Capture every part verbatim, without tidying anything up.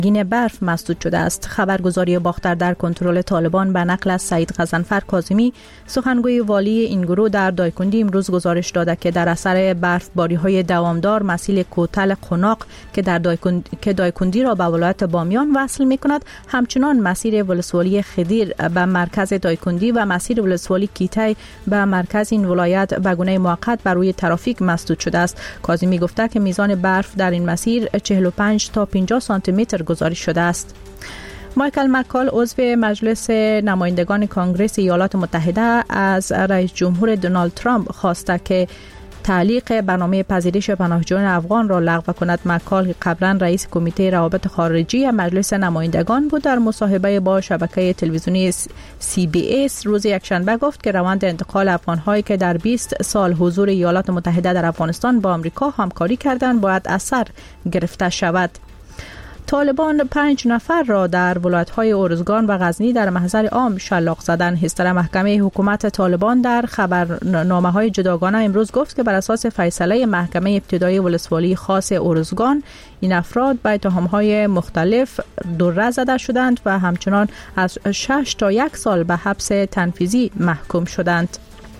گین برف مسدود شده است. خبرگزاری باختر در کنترل طالبان به نقل از سعید غضنفر کاظمی سخنگوی والی این گروه در دایکندی امروز گزارش داده که در اثر برفباری‌های دوامدار مسیل کوتل قناق که در دایکند... که دایکندی را به ولایت بامیان وصل می‌کند، همچنان مسیر ولسوالی خدیر به مرکز دایکندی و مسیر ولسوالی کیتی به مرکز این ولایت به گونه موقت بر روی ترافیک مسدود شده است. کاظمی گفته که میزان برف در این مسیر چهل و پنج تا پنجاه سانتی متر گزارش شده است. مایکل مکال عضو مجلس نمایندگان کنگره ایالات متحده از رئیس جمهور دونالد ترامپ خواسته که تعلیق برنامه پذیرش پناهجویان افغان را لغو کند. مکال قبلا رئیس کمیته روابط خارجی مجلس نمایندگان بود. در مصاحبه با شبکه تلویزیونی سی بی اس روز یکشنبه گفت که روند انتقال افغان‌هایی که در بیست سال حضور ایالات متحده در افغانستان با آمریکا همکاری کردند باید اثر گرفته شود. طالبان پنج نفر را در ولایت‌های ارزگان و غزنی در محضر عام شلاق زدند. هستر محکمه حکومت طالبان در خبرنامه‌های جداگانه امروز گفت که بر اساس فیصله محکمه ابتدایی ولسوالی خاص ارزگان این افراد به اتهام‌های مختلف دره زده شدند و همچنان از شش تا یک سال به حبس تنفیذی محکوم شدند.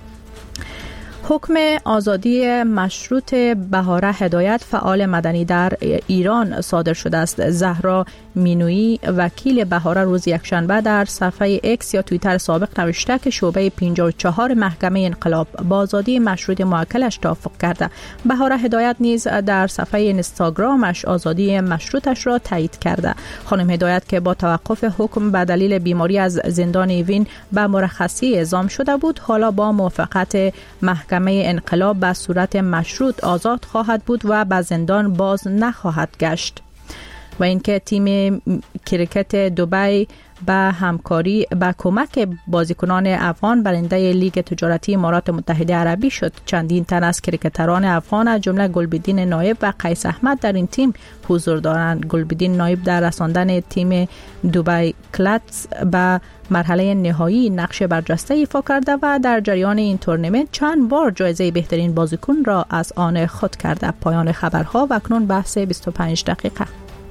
حکم آزادی مشروط بهاره هدایت فعال مدنی در ایران صادر شده است. زهرا مینویی وکیل بهاره روز یکشنبه در صفحه اکس یا توییتر سابق نوشته که شعبه پنجاه و چهار محکمه انقلاب با آزادی مشروط موکلش توافق کرده. بهاره هدایت نیز در صفحه اینستاگرامش آزادی مشروطش را تایید کرده. خانم هدایت که با توقف حکم به دلیل بیماری از زندان ایوین به مرخصی اعزام شده بود، حالا با موافقت محکمه انقلاب به صورت مشروط آزاد خواهد بود و به زندان باز نخواهد گشت. و اینکه تیم کریکت دبی به همکاری به کمک بازیکنان افغان برنده لیگ تجارتی امارات متحده عربی شد. چندین تن از کریکتران افغان از جمله گلبدین نایب و قیس احمد در این تیم حضور دارند. گلبدین نایب در رساندن تیم دبی کلتس به مرحله نهایی نقش برجسته ایفا کرده و در جریان این تورنمنت چند بار جایزه بهترین بازیکن را از آن خود کرده. پایان خبرها و اکنون بحث بیست و پنج دقیقه.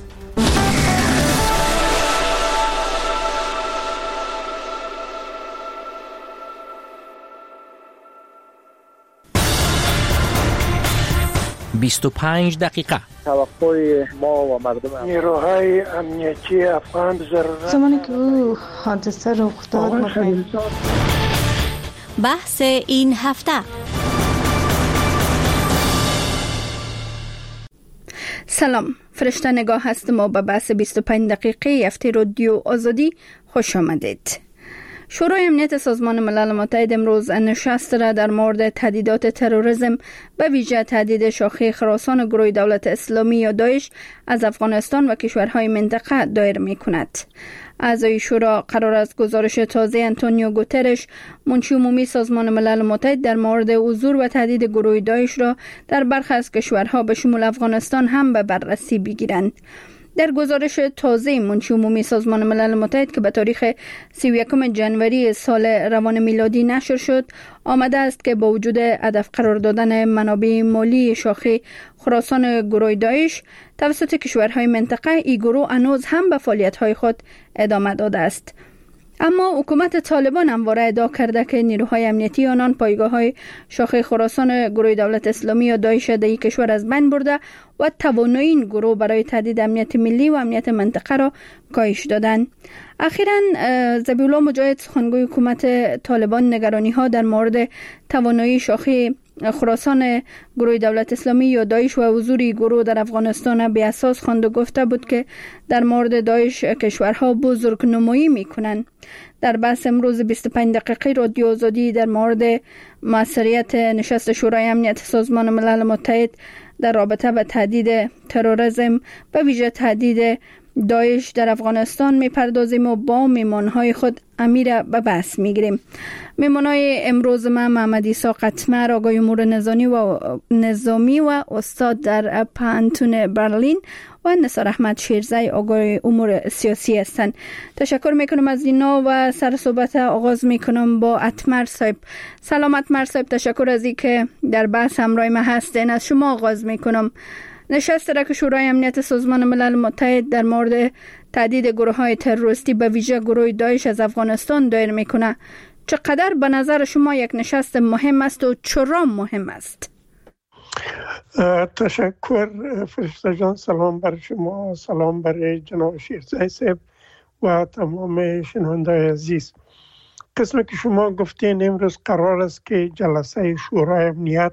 بیست و پنج دقیقه. توقع ما و مردم نیروهای امنیتی افغان ضرورت زمانی که او حادثه رخ داد بحث این هفته. سلام، فرشته نگاه هستم و به بحث بیست و پنج دقیقه هفته رادیو آزادی خوش آمدید. شورای امنیت سازمان ملل متحد امروز نشست را در مورد تهدیدات تروریسم به ویژه تهدید شاخه خراسان گروه دولت اسلامی یا داعش از افغانستان و کشورهای منطقه دایر می کند. اعضای شورا قرار است گزارش تازه انتونیو گوترش منشی عمومی سازمان ملل متحد در مورد حضور و تهدید گروه داعش را در برخی از کشورها به شمول افغانستان هم به بررسی بگیرند. در گزارش تازه منشی عمومی سازمان ملل متحد که به تاریخ سی و یکم ژانویه سال روان میلادی نشر شد، آمده است که با وجود هدف قرار دادن منابع مالی شاخه خراسان گروه داعش توسط کشورهای منطقه، این گروه هنوز هم به فعالیت‌های خود ادامه داده است. اما حکومت طالبان همواره ادعا کرده که نیروهای امنیتی آنان پایگاه‌های شاخه خراسان گروه دولت اسلامی یا داعش در این کشور از بین برده و توانایی این گروه برای تهدید امنیت ملی و امنیت منطقه را کاهش دادند. اخیراً ذبیح الله مجاهد سخنگوی حکومت طالبان نگرانی‌ها در مورد توانایی شاخه خراسان گروه دولت اسلامی یا داعش و حضور گروه در افغانستان به اساس خواند و گفته بود که در مورد داعش کشورها بزرگنمایی میکنند. در بحث امروز بیست و پنج دقیقه رادیو آزادی در مورد موثریت نشست شورای امنیت سازمان ملل متحد در رابطه با تهدید تروریسم و ویژه تهدید داعش در افغانستان میپردازیم و با میمانهای خود امیر به بحث میگیریم. میمانهای امروز ما محمد عیسی قطمر، آقای امور نظامی و نظامی و استاد در پانتون برلین و نثار احمد شیرزی، آقای امور سیاسی هستند. تشکر میکنم از اینا و سر صحبت آغاز میکنم با اتمر صاحب. سلام اتمر صاحب، تشکر از این که در بحث همراه ما هستین. از شما آغاز میکنم. نشست را که شورای امنیت سازمان ملل متحد در مورد تهدید گروه های تروریستی به ویژه گروه داعش از افغانستان دایر میکنه، چقدر به نظر شما یک نشست مهم است و چرا مهم است؟ تشکر فرشته جان. سلام بر شما، سلام بر جناب شیرزای صاحب و تمام شنونده‌های عزیز. قسمی که شما گفتین امروز قرار است که جلسه شورای امنیت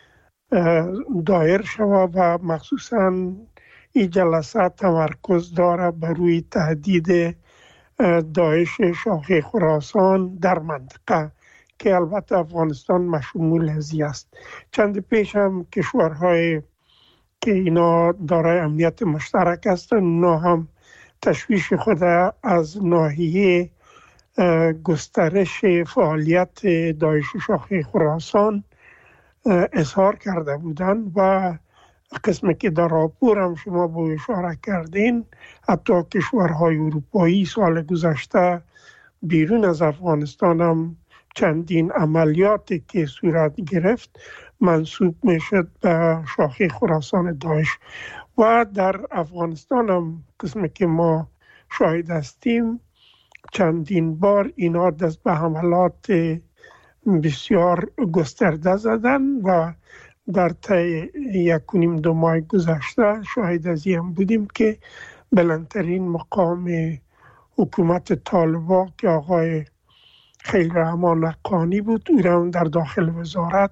دایر شود و مخصوصا این جلسه تمرکز داره بر روی تهدید داعش شاخه خراسان در منطقه که البته افغانستان مشمول هزی است. چند پیش هم کشورهای که اینا دارای امنیت مشترک هستند، اونا هم تشویش خود از ناحیه گسترش فعالیت داعش شاخه خراسان اظهار کرده بودند و قسمی که در راپور هم شما با اشاره کردین، حتی کشورهای اروپایی سال گذشته بیرون از افغانستان هم چندین عملیاتی که صورت گرفت منسوب میشد به شاخه خراسان داعش و در افغانستان هم قسمی که ما شاهد هستیم چندین بار اینا دست به حملات بسیار گسترده زدن و در طی یک و نیم دو ماه گذشته شاهد از این بودیم که بلندترین مقام حکومت طالبان که آقای خیررحمان حقانی بود او را در داخل وزارت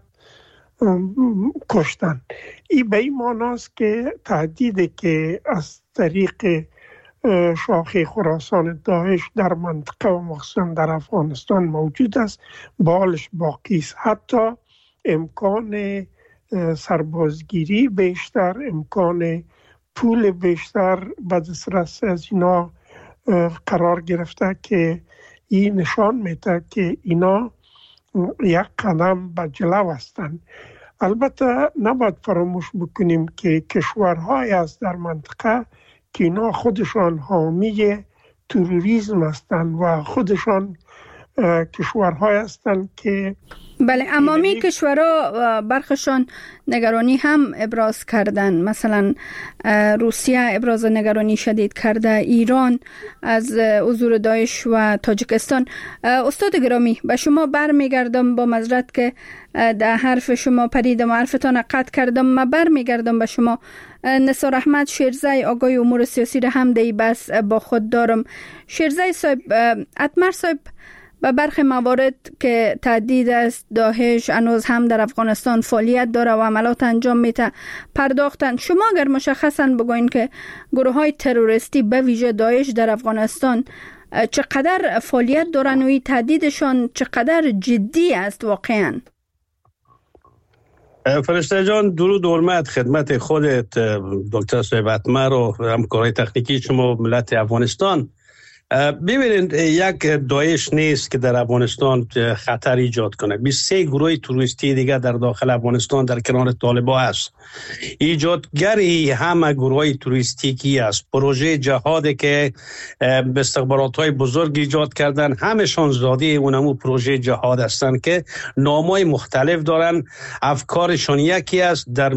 کشتن. این به این معناست که تهدیدی که از طریق شاخه خراسان داعش در منطقه و مخصوصا در افغانستان موجود است بالش باقی است. حتی امکان سربازگیری بیشتر، امکان پول بیشتر به دسترس از اینا قرار گرفته که این نشان میده که اینا یک قدم به جلو هستند. البته نباید فراموش بکنیم که کشورهای است در منطقه که اینا خودشان حامی تروریسم هستند و خودشان کشورهای هستند که بله، عمومی کشورها برخشان نگرانی هم ابراز کردن. مثلا روسیه ابراز نگرانی شدید کرده، ایران از حضور داعش و تاجیکستان. استاد گرامی به شما برمیگردم، با معذرت که در حرف شما پریدم و حرفتان قطع کردم. من برمیگردم به شما. نثار احمد شیرزای آگاه امور سیاسی را هم دی بس با خود دارم. شیرزای صاحب، اتمر صاحب و برخی موارد که تهدید است داعش هنوز هم در افغانستان فعالیت داره و عملات انجام میده پرداختن. شما اگر مشخصا بگوین که گروه های تروریستی به ویژه داعش در افغانستان چقدر فعالیت دارن و این تهدیدشان چقدر جدی است واقعا؟ فرشته جان، درود و حرمت خدمت خودت دکتر صاحب اتمر و همکارای تکنیکی شما ملت افغانستان. ببینید، یک داعش نیست که در افغانستان خطر ایجاد کنه. بیست و سه گروه تروریستی دیگه در داخل افغانستان در کنار طالبان است. ایجادگری همه گروه تروریستی کی است. پروژه جهادی که به استخبارات‌های بزرگ ایجاد کردن، همشان زاده اونمو پروژه جهاد هستند که نامای مختلف دارن. افکارشان یکی است، در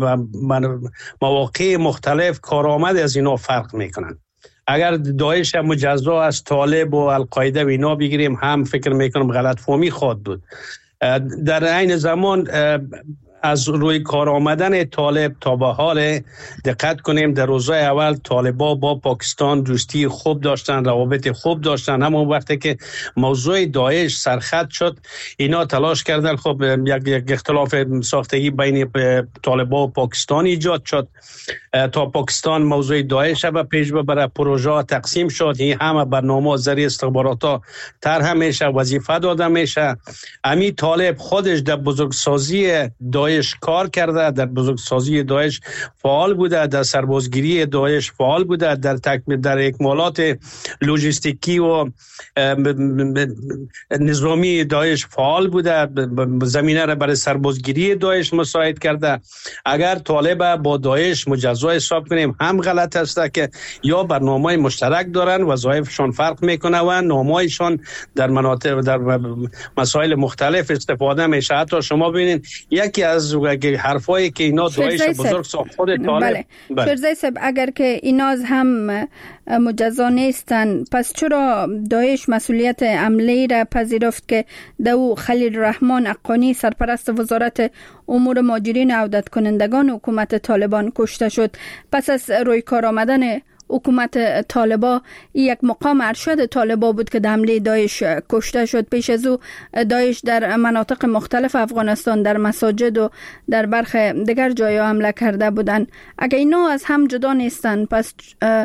مواقع مختلف کارآمد از اینا فرق میکنن. اگر داعش مجزا از طالب و القاعده و اینا بگیریم، هم فکر میکنم غلط فهمی خواهد بود. در عین زمان از روی کار آمدن طالب تا به حال دقت کنیم، در روزهای اول طالبا با پاکستان دوستی خوب داشتن، روابط خوب داشتن. همون وقتی که موضوع داعش سرخط شد، اینا تلاش کردن خب یک یک اختلاف ساختگی بین طالبا و پاکستان ایجاد شد تا پاکستان موضوع داعش به پیش ببره. پروژه تقسیم شد، این همه برنامه ذریعه استخبارات طرح میشه، وظیفه داده میشه. امی طالب خودش در بزرگسازی داعش کار کرده، در بزرگسازی داعش فعال بوده، در سربازگیری داعش فعال بوده، در تکمیل در اکمالات لوجستیکی و نظامی داعش فعال بوده، زمینه را برای سربازگیری داعش مساعد کرده. اگر طالب با داعش مجزا حساب کنیم، هم غلط است که یا برنامه مشترک دارن، وظایفشان فرق میکنه و نامه‌شان در مناطق در مسائل مختلف استفاده میشه. حتی شما ببینید یکی از از حرفایی که اینا داعش بزرگ ساخت خود طالب. بله شیرزای صاحب، اگر که اینا هم مجزا نیستن، پس چرا داعش مسئولیت عملی را پذیرفت که دو خلیل الرحمن اقانی سرپرست وزارت امور مهاجرین و عودت کنندگان حکومت طالبان کشته شد؟ پس از روی کار آمدن حکومت طالبا یک مقام ارشد طالبا بود که در حمله داعش کشته شد. پیش از او داعش در مناطق مختلف افغانستان در مساجد و در برخ دیگر جایا حمله کرده بودند. اگر اینا از هم جدا نیستن، پس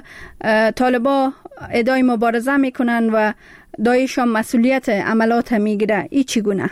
طالبا ادعای مبارزه میکنن و داعش هم مسئولیت عملات میگیره. ای چگونه؟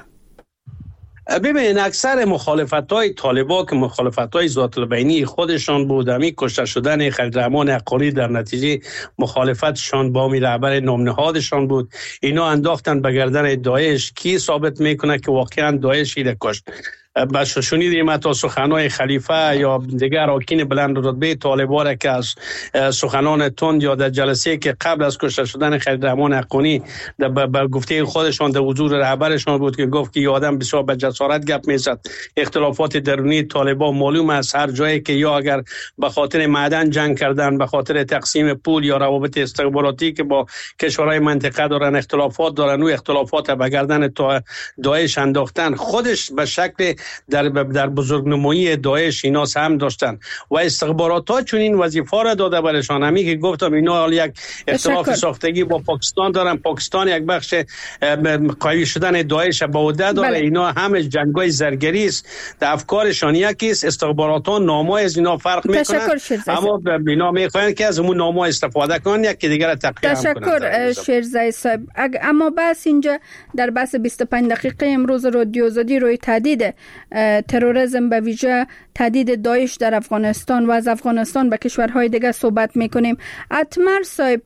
ببین اکثر مخالفت‌های طالبان که مخالفت‌های ذات البینی خودشان بود، همی کشته شدن خلیل الرحمن اقانی در نتیجه مخالفتشان با می رهبر نامنهادشان بود. اینا انداختن به گردن داعش. کی ثابت میکنه که واقعا داعش ایده کشت؟ بس شنیدیم حتی سخنان خلیفه یا دیگر اراکین بلند رتبه طالبان که از سخنان تند یا در جلسه که قبل از کشته شدن خلیل الرحمن اقانی به گفته خودشان در حضور رهبرشان بود که گفت که آدم بسیار به جسارت گپ میزد. اختلافات درونی طالبان معلوم است، هر جایی که یا اگر به خاطر معدن جنگ کردن، به خاطر تقسیم پول یا روابط استخباراتی که با کشورهای منطقه دارن اختلافات دارن، و اختلافات به گردن داعش انداختن. خودش به شکل در در بزرگنمایی داعش اینا هم داشتن و استخبارات ها چون این وظیفه را داده برشان. همی که گفتم اینا یک اختلاف ساختگی با پاکستان دارن، پاکستان یک بخش قوی شدن داعش به عهده داره. بله. اینا همه جنگای زرگری است، در افکارشان یکی است. استخبارات ها نامه از اینا فرق میکنن، اما اینا میخواین که از اون نامه استفاده کنن یکی دیگر تقویت کنن. تشکر شیرزای صاحب. اما بس اینجا در بحث بیست و پنج دقیقه امروز رادیو آزادی روی تهدید تروریسم به ویژه تهدید داعش در افغانستان و از افغانستان به کشورهای دیگه صحبت میکنیم. اتمر صاحب،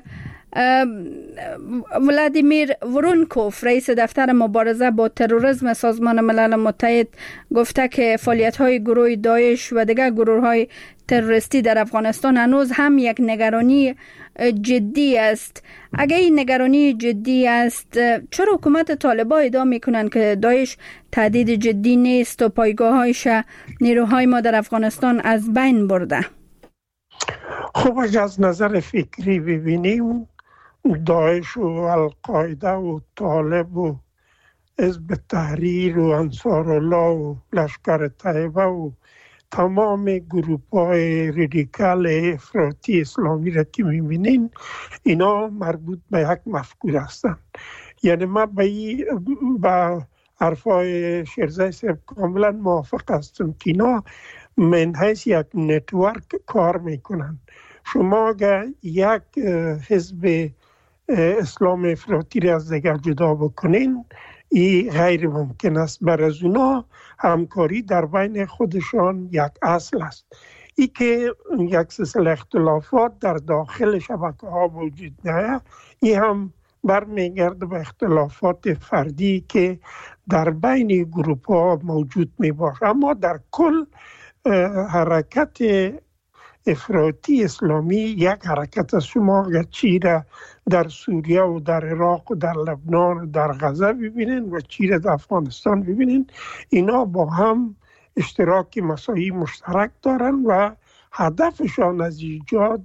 ولادیمیر ورونکوف رئیس دفتر مبارزه با تروریسم سازمان ملل متحد گفته که فعالیت‌های گروه داعش و دیگر گروه‌های تروریستی در افغانستان هنوز هم یک نگرانی جدی است. اگر این نگرانی جدی است، چرا حکومت طالبان ادعا میکنن که داعش تهدید جدی نیست و پایگاه‌هایش نیروهای ما در افغانستان از بین برده؟ خب از نظر فکری ببینیم، داعش و القاعده و طالب و حزب تحریر و انصارالله و لشکر طیبه و تمام گروپ های رادیکال افراطی اسلامی را که میبینین، اینا مربوط به یک مفکور هستند. یعنی ما به با حرفای شیرزای صاحب کاملا موافق هستم که اینا من حیث یک نتورک کار میکنن. شما اگر یک حزب اسلام افراطی را از دیگر جدا بکنین، این غیر ممکن است. بر از اونا همکاری در بین خودشان یک اصل است. ای که یک سلسله اختلافات در داخل شبکه ها وجود داره، این هم برمیگرده به اختلافات فردی که در بین گروپ ها موجود می باشه. اما در کل حرکت افراطی اسلامی یک حرکت است. شما اگر چی را در سوریه و در عراق و در لبنان و در غزه ببینین و چی را در افغانستان ببینین، اینا با هم اشتراک مساعی مشترک دارن و هدفشان از ایجاد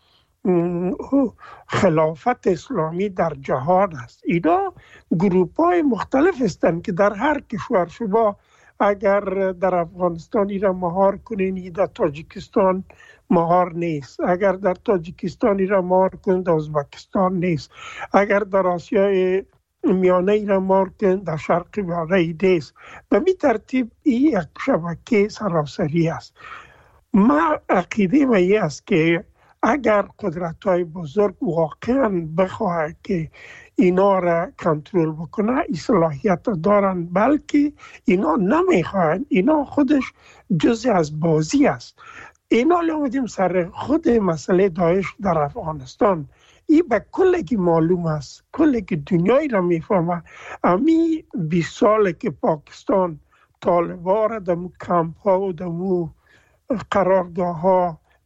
خلافت اسلامی در جهان است. اینا گروپ های مختلف هستند که در هر کشور، شما اگر در افغانستان ایران مهار کنین، در تاجیکستان مهار نیست. اگر در تاجیکستان ایران مهار کنین، در ازبکستان نیست. اگر در آسیای میانه ایران مهار کنین، در شرق میانه نیست. به می ترتیب این یک شبکه سراسری است. ما عقیده ما این است که اگر قدرت‌های بزرگ واقعا بخواهد که اینا را کنترل بکنه، این صلاحیت دارن، بلکه اینا نمیخواهند. اینا خودش جزء از بازی است. اینا لامدیم سر خود مسئله داعش در افغانستان. این به کلگی معلوم است، کلگی دنیایی را میفهمه. امی بیست ساله که پاکستان طالبان را در کمپ ها و در قرارگاه ها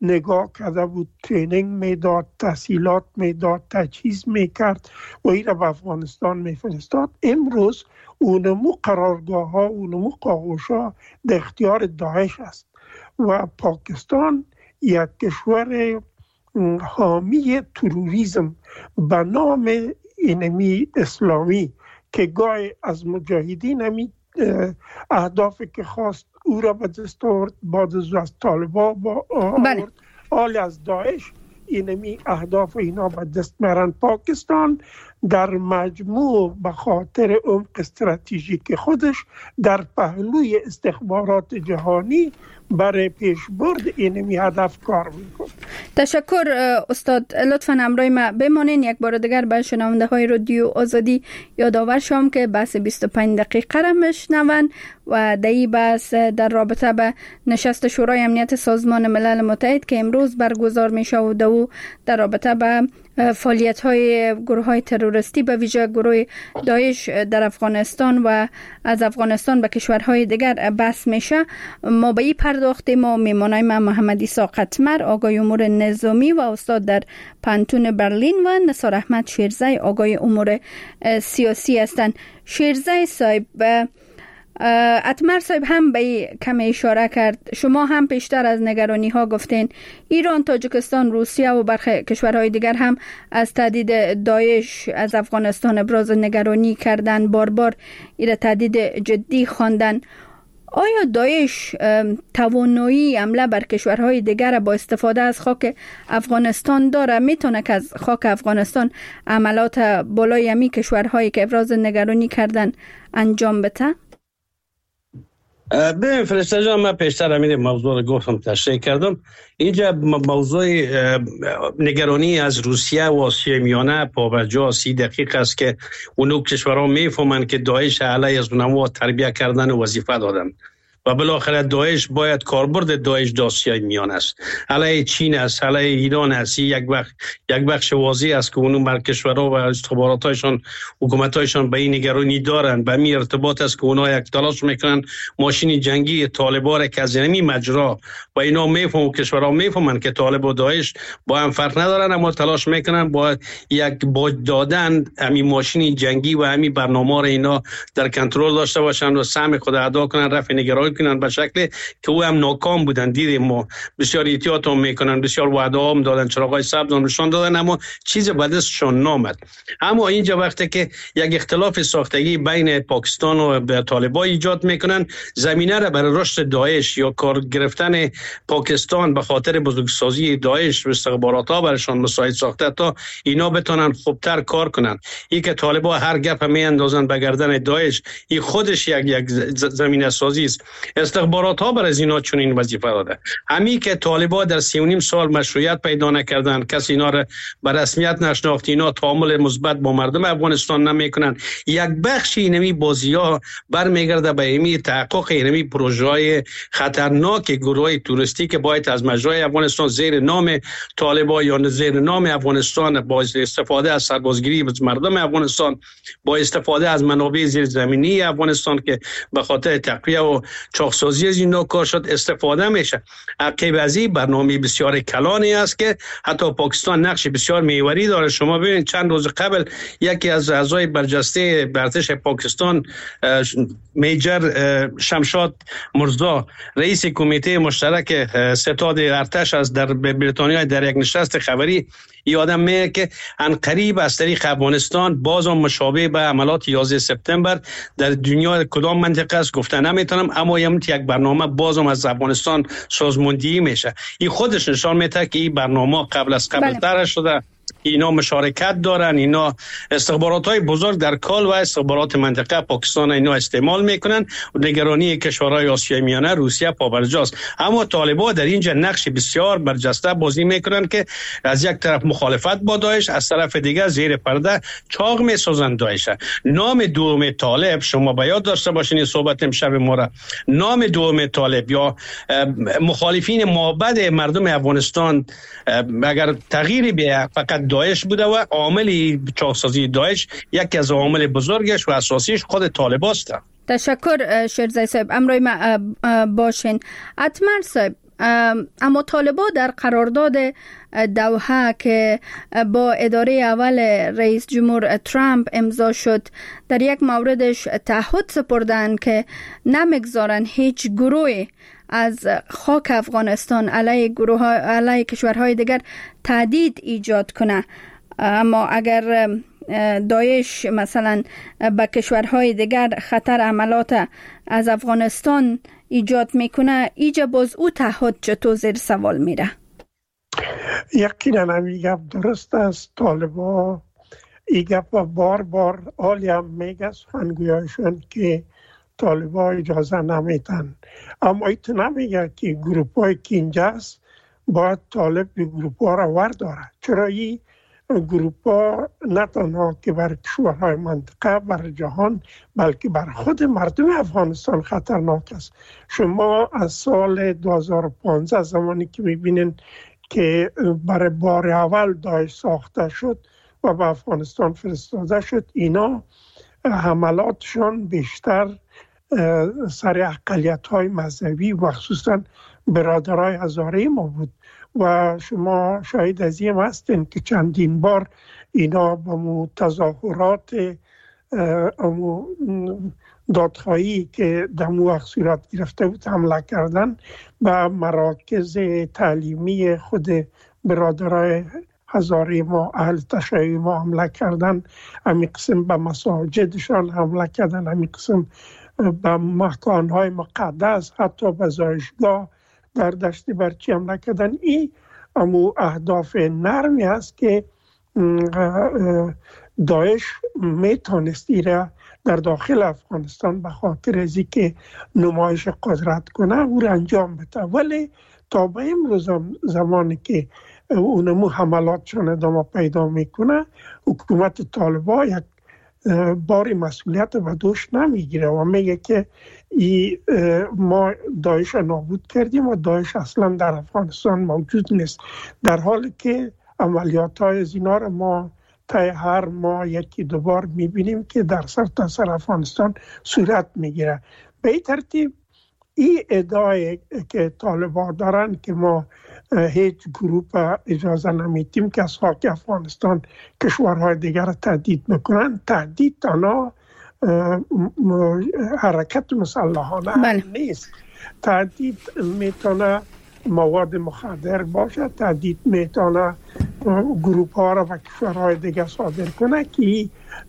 نگاه کرده بود، ترینینگ میداد، تحصیلات میداد، تجهیز میکرد و این را به افغانستان میفرستاد. امروز اونمو قرارگاه ها، اونمو قاقوش ها در اختیار داعش است و پاکستان یک کشور حامی تروریسم به نام اینمی اسلامی که گاهی از مجاهدین همی اهدافی که خواست او را به دست آورد، بعد از طالبان با آورد، حال از داعش اینمی اهداف اینا به دست میرن. پاکستان در مجموع به خاطر عمق استراتژیک خودش در پهلوی استخبارات جهانی برای پیشبرد اینمی هدف کار میکنه. تشکر استاد. لطفاً همراه ما بمانین. یک بار دیگر به شنونده های رادیو آزادی یادآور شوم که بحث بیست و پنج دقیقه را میشنون و در این بحث در رابطه به نشست شورای امنیت سازمان ملل متحد که امروز برگزار میشه و در رابطه به فعالیت های گروه های تروریستی به ویژه گروه داعش در افغانستان و از افغانستان به کشورهای دیگر بحث میشه. ما به این پرداختیم. ما میمانای من محمد عیسی قطمر، آقای امور نظامی و استاد در پانتون برلین و نثار احمد شیرزی، آقای امور سیاسی هستند. شیرزی صاحب، اتمر صاحب هم به کم اشاره کرد. شما هم پیشتر از نگرانی ها گفتین ایران، تاجیکستان، روسیه و برخی کشورهای دیگر هم از تهدید داعش از افغانستان ابراز نگرانی کردن، بار بار این تهدید جدی خواندن. آیا داعش توانایی حمله بر کشورهای دیگر با استفاده از خاک افغانستان داره؟ میتونه که از خاک افغانستان عملات بالای همی کشورهایی که ابراز نگرانی کردن انجام بده؟ ببین فرشته جان، من پیشتر همین موضوع رو گفتم، تشریح کردم. اینجا موضوع نگرانی از روسیه و آسیای میانه پابرجا سی دقیق است که اونو کشورها میفهمند که داعش علیه از اونها تربیه کردن و وظیفه دادن و بالاخره داعش باید کاربرد داعش در آسیای میانه است، علیه چین است، علیه ایران است. یک بخش یک بخش واضح است که اونو بر کشورها و استخباراتشان، حکومتایشان به این نگرانی دارند. به می ارتباط است که اونها یک تلاش میکنن ماشین جنگی طالبان که از این مجرا و اینا میفهمن، کشورها میفهمن که طالب و داعش با هم فرق ندارن، اما تلاش میکنن با یک باج دادن همین ماشین جنگی و همین برنامه را اینا در کنترل داشته باشن و سهم خود ادا کنن، رفع نگرانی کنن به شکلی که او هم ناکام بودن. دیدیم ما بسیار احتیاط هم میکنن، بسیار وعده هم دادن، چراغای سبز هم نشان دادن، اما چیز به دستشون نامد. اما اینجا وقتی که یک اختلاف ساختگی بین پاکستان و طالبان ایجاد میکنن، زمینه را برای رشد داعش یا کار گرفتن پاکستان به خاطر بزرگسازی داعش و استخبارات‌ها برشان مساعد ساخته تا اینا بتونن خوبتر کار کنن. این که طالبان هر گپ میاندازن به گردن داعش، این خودش یک یک زمینه سازی است. استخبارات‌ها بر از اینا چون این وظیفه داده. همین که طالبان در سی و نیم سال مشروعیت پیدا نکردن، کسی اینا را به رسمیت نشناخت، اینا تعامل مثبت با مردم افغانستان نمیکنن، یک بخش اینمی بازی‌ها برمیگرده به اینمی تحقق اینمی پروژه‌های خطرناک گروه توریستی که باید از مجرای افغانستان زیر نام طالبان یا زیر نام افغانستان با استفاده از سربازگیری از مردم افغانستان، با استفاده از منابع زیرزمینی افغانستان که به خاطر تقویه و چاخسازی از اینا کار شد استفاده میشه. عقب از این برنامه بسیار کلانی است که حتی پاکستان نقش بسیار محوری داره. شما ببینید چند روز قبل یکی از اعضای برجسته ارتش پاکستان، میجر شمشاد مرزا، رئیس کمیته مشترک ستاد ارتش از در بریتانیا، در یک نشست خبری این آدم میگه که ان قریب از طریق افغانستان باز هم مشابه به عملات یازده سپتامبر در دنیا کدام منطقه است گفته نمیتونم، اما یک برنامه باز هم از افغانستان سازماندهی میشه. این خودش نشان میده که این برنامه قبل از قبل تر شده، اینا مشارکت دارن، اینا استخبارات های بزرگ در کال و استخبارات منطقه پاکستان اینا استعمال میکنن و نگرانی کشورهای آسیای میانه روسیه پابرجاست. اما طالبان در اینجا نقش بسیار برجسته بازی میکنن که از یک طرف مخالفت با داعش، از طرف دیگر زیر پرده چاق میسازن داعش. نام دوم طالب، شما به یاد داشته باشین این صحبت امشب ما را، نام دوم طالب یا مخالفین مابد مردم افغانستان اگر تغییری به فقط داعش بوده و عامل چاقسازی داعش یکی از عوامل بزرگش و اساسیش خود طالبان است. تشکر شیرزی صاحب، امروی ما باشین. اتمر صاحب، اما طالبان در قرارداد دوحه که با اداره اول رئیس جمهور ترامپ امضا شد در یک موردش تعهد سپردن که نمیگذارن هیچ گروهی از خاک افغانستان علیه گروه علیه کشورهای دیگر تهدید ایجاد کنه. اما اگر داعش مثلا به کشورهای دیگر خطر عملات از افغانستان ایجاد میکنه، ایجا باز او تعهد چطور زیر سوال میره؟ یقینا همین گپ درست است. طالبان این گپ بار بار آلی هم میگه سخنگویاشون که طالبان اجازه نمیتن، اما ایتو نمیگه که گروپ های که اینجاست باید طالب به گروپ ها را ورداره. چرا این گروپ ها نه تنها که بر کشورهای منطقه بر جهان بلکه بر خود مردم افغانستان خطرناک است. شما از سال دو هزار و پانزده زمانی که میبینین که برای بار اول داعش ساخته شد و به افغانستان فرستاده شد، اینا حملاتشان بیشتر سر اقلیت های مذهبی و خصوصا برادرای هزاره ما بود و شما شاید از این هستین که چندین بار اینا به مو تظاهرات امو دادخواهی که در مو صورت گرفته بود حمله کردن، به مراکز تعلیمی خود برادرای هزاره ما اهل تشیع ما حمله کردن، همی قسم به مساجدشان حمله کردن، همی قسم به مکانهای مقدس، حتی به زایشگاه در دشت برچی حمله کردن. این امو اهداف نرمی است که داعش میتونست ایره در داخل افغانستان به خاطر از که نمایش قدرت کنه او را انجام بده، ولی تا به امروز زمانی که اونمو حملاتشون ادامه پیدا میکنه، حکومت طالبان یک بار مسئولیت به دوش نمیگیره و میگه که ای ما داعش نابود کردیم و داعش اصلا در افغانستان موجود نیست، در حالی که عملیات های از اینا رو ما تا هر ماه یکی دو بار میبینیم که در سر تا سر افغانستان صورت میگیره. به این ترتیب این ادعای که طالبان دارن که ما هیچ گروپ اجازه نمیدیم که از خاک افغانستان کشورهای دیگر را تهدید بکنن، تهدید تنها حرکت مسلحانه نیست. تهدید میتونه مواد مخدر باشه، تهدید میتونه گروپ ها را و کشورهای دیگر صادر کنه که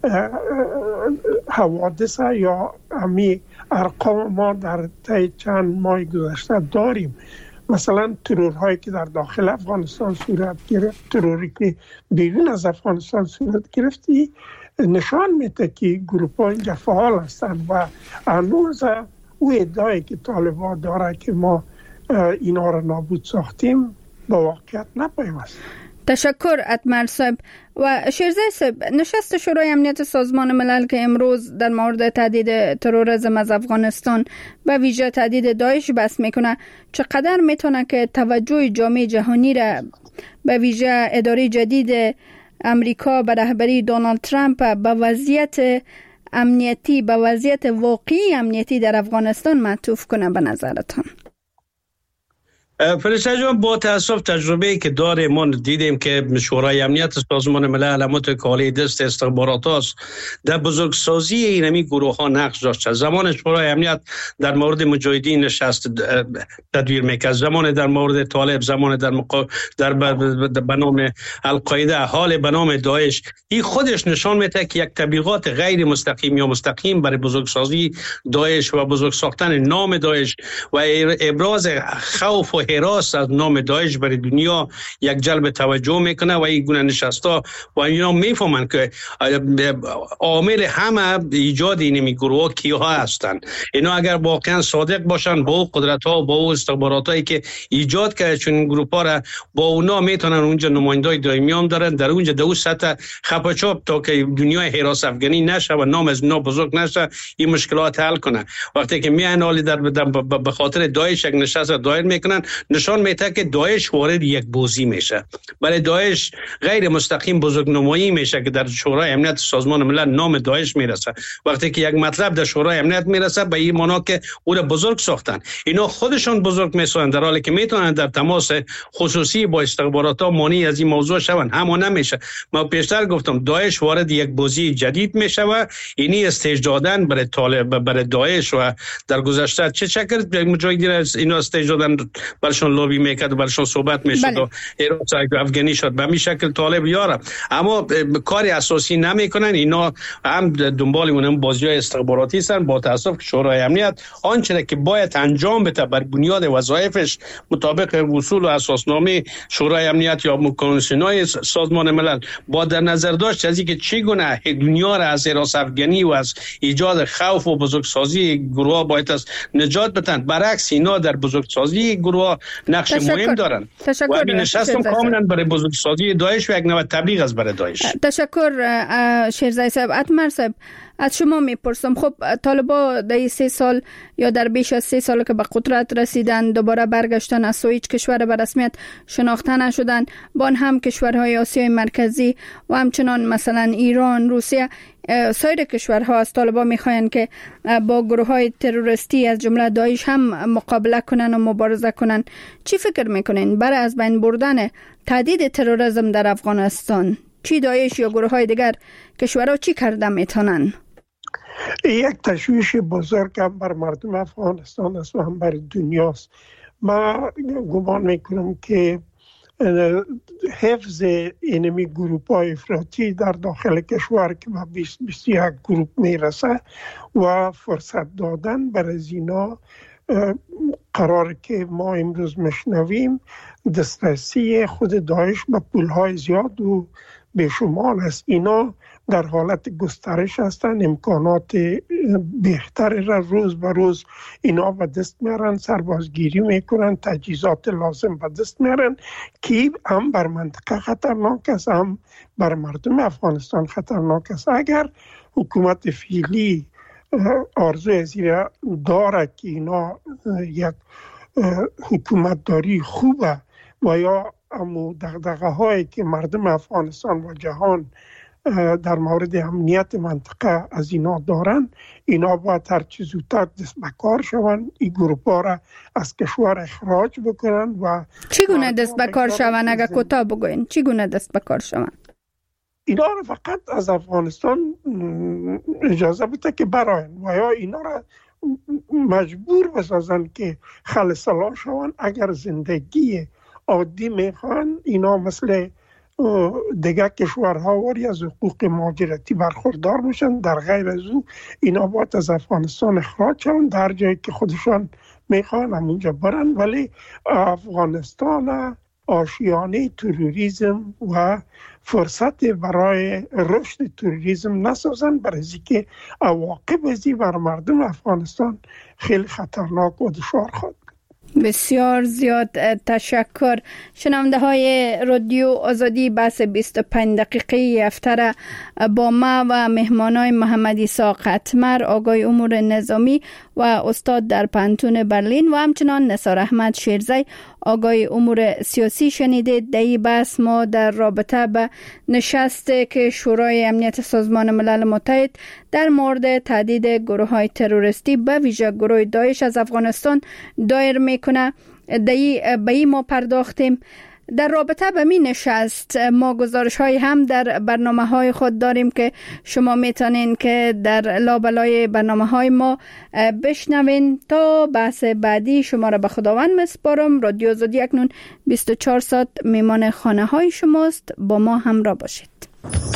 حوادث یا همی ارقام ما در طی چند ماه گذشته داریم. مثلا ترورهایی که در داخل افغانستان صورت گرفت، تروری که بیرون از افغانستان صورت گرفتی، نشان میده که گروپ ها اینجا فعال هستند و هنوز او ادعایی که طالبان داره که ما اینا را نابود ساختیم با واقعیت نپیوسته. تشکر اتمر صاحب. و شیرزه صاحب، نشست شورای امنیت سازمان ملل که امروز در مورد تهدید تروریسم از افغانستان و ویژه تهدید داعش بحث میکنه، چقدر میتونه که توجه جامعه جهانی را به ویژه اداره جدید امریکا به رهبری دونالد ترامپ به وضعیت امنیتی به وضعیت واقعی امنیتی در افغانستان معطوف کنه به نظرتان؟ فرشته جان، با تاسف تجربه‌ای که داریم ما دیدیم که شورای امنیت سازمان ملل همونطور که حالی دست استخبارات هاست در بزرگسازی اینمی گروه ها نقش داشته. زمان شورای امنیت در مورد مجاهدین نشست تدبیر میکرد، زمان در مورد طالب، زمان در مقا... در بنام القاعده، حال بنام داعش. این خودش نشان میده که یک تبلیغات غیر مستقیم یا مستقیم برای بزرگسازی داعش و بزرگ ساختن نام داعش و ابراز خوف و هراس از نام داعش برای دنیا یک جلب توجه میکنه و این گونه نشستا و اینا میفهمن که عامل همه ایجاد این گروه کیها هستن. اینا اگر واقعا صادق باشن با او قدرت ها، با او استخبارات هایی که ایجاد کرده چون این گروه ها را با اونا میتونن اونجا نمایندای دائمی هم دارن، در اونجا دو سطح خپاچاپ تا که دنیای هراس افغانی نشه و نام از اونا بزرگ نشه این مشکلات حل کنه. وقتی که میان حالی در به خاطر داعش یک نشست دایر میکنن نشان میده که داعش وارد یک بازی میشه. برای داعش غیر مستقیم بزرگنمایی میشه که در شورای امنیت سازمان ملل نام داعش میرسه. وقتی که یک مطلب در شورای امنیت میرسه به این معنا که او را بزرگ ساختن. اینا خودشون بزرگ میسازن، در حالی که میتونن در تماس خصوصی با استخبارات ها مانع از این موضوع شون. همون نمیشه. ما پیشتر گفتم داعش وارد یک بازی جدید میشه و اینی استیج دادن برای طالب برای داعش و در گذشته چه شکل مجاهدین اینا استیج دادن برشون لابی میکرد و برشون صحبت میشد و عراق افغانی شد. به همین شکل طالب یاره، اما کاری اساسی نمیکنن. اینا هم دنبال اون بازی‌های استخباراتی هستن. با تاسف که شورای امنیت آنچه که باید انجام بده بر بنیاد وظایفش مطابق اصول و اساسنامه شورای امنیت یا کنوانسیون‌های سازمان ملل با در نظر داشت از اینکه چگونه دنیا را از حراس افغانی و از ایجاد خوف و بزرگسازی گروه باید از نجات بدن. برعکس اینا در بزرگسازی گروه نقش تشکر. مهم دارن و همین نشستم کاملا برای بزرگسازی داعش و یک نوع تبلیغ از برای داعش. تشکر شیرزای صاحب. اتمر صاحب از شما میپرسم، خب طالبا در سه سال یا در بیش از سه سال که به قدرت رسیدن دوباره برگشتن، از هیچ کشور به رسمیت شناخته نشدن، با هم کشورهای آسیای مرکزی و همچنان مثلا ایران، روسیه، سایر کشورها از طالبا میخواین که با گروه های تروریستی از جمله داعش هم مقابله کنن و مبارزه کنن. چی فکر میکنین برای از بین بردن تهدید تروریسم در افغانستان؟ چی داعش یا گروه های دیگر کشورها چی کرده میتونن؟ یک تشویش بزرگ هم بر مردم افغانستان است و هم بر دنیاست. ما گمان میکنم که حفظ اینمی گروپ های افراطی در داخل کشور که به بیست بیست و یک گروپ میرسه و فرصت دادن برای اینا قرار که ما امروز مشنویم دسترسی خود داعش به پولهای زیاد و بیشمار است. اینا در حالت گسترش هستند، امکانات بهتر را روز به روز اینا به دست میارن، سربازگیری میکنن، تجهیزات لازم به دست میارن که هم بر منطقه خطرناک است، هم بر مردم افغانستان خطرناک است. اگر حکومت فعلی آرزوی زیر داره که اینا یک حکومت داری خوبه و یا امو دغدغه هایی که مردم افغانستان و جهان در مورد امنیت منطقه از اینا دارن، اینا باید هر چیز زودتر دست به کار شوند، این گروپ ها را از کشور اخراج بکنن. و چگونه دست به کار شوند؟ اگر کوتاه بگوین چگونه دست به کار شوند؟ اینا را فقط از افغانستان اجازه بده که براین و یا اینا را مجبور بسازن که خلصلا شوند. اگر زندگی عادی میخوان اینا مثل دیگه کشورها واری از حقوق مهاجرتی برخوردار میشن. در غیر از او اینا باید از افغانستان اخراج شوند، در جایی که خودشان میخوان همونجا برن، ولی افغانستان آشیانه تروریسم و فرصت برای رشد تروریسم نسازن، برای اینکه عواقب ازی بر مردم افغانستان خیلی خطرناک و دشوار خواهد. بسیار زیاد تشکر. شنونده های رادیو آزادی بحث بیست و پنج دقیقه هفته با ما و مهمانای محمد عیسی قطمر، آقای امور نظامی و استاد در پانتون برلین و همچنان نثار احمد شیرزی، آقای امور سیاسی شنیدید. در این بحث ما در رابطه به نشست که شورای امنیت سازمان ملل متحد در مورد تهدید گروه های تروریستی به ویژه گروه داعش از افغانستان دایر میکنه به این ما پرداختیم. در رابطه به می نشست ما گزارش های هم در برنامه های خود داریم که شما میتونین که در لابلای برنامه های ما بشنوین. تا بحث بعدی شما را به خداوند مسپارم. رادیو آزادی اکنون بیست و چهار ساعت میمان خانه های شماست، با ما همراه باشید.